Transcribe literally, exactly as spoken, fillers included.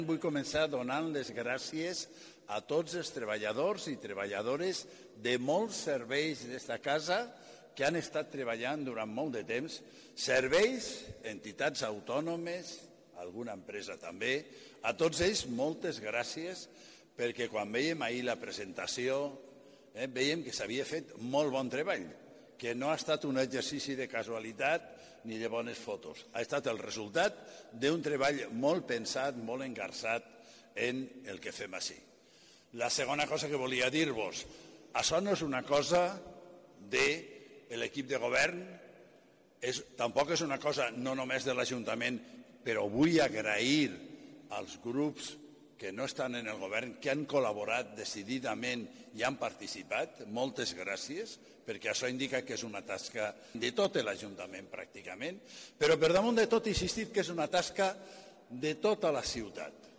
Vull començar donant les gràcies a tots els treballadors i treballadores de molts serveis d'esta casa que han estat treballant durant molt de temps, serveis, entitats autònomes, alguna empresa també. A tots ells moltes gràcies, perquè quan veiem ahir la presentació eh, veiem que s'havia fet molt bon treball, que no ha estat un exercici de casualitat ni de bones fotos. Ha estat el resultat d'un treball molt pensat, molt engarçat en el que fem així. La segona cosa que volia dir-vos, això no és una cosa de l'equip de govern, és, tampoc és una cosa no només de l'Ajuntament, però vull agrair als grups que no estan en el govern, que han col·laborat decididament i han participat. Moltes gràcies, perquè això indica que és una tasca de tot l'Ajuntament pràcticament, però per damunt de tot he insistit que és una tasca de tota la ciutat.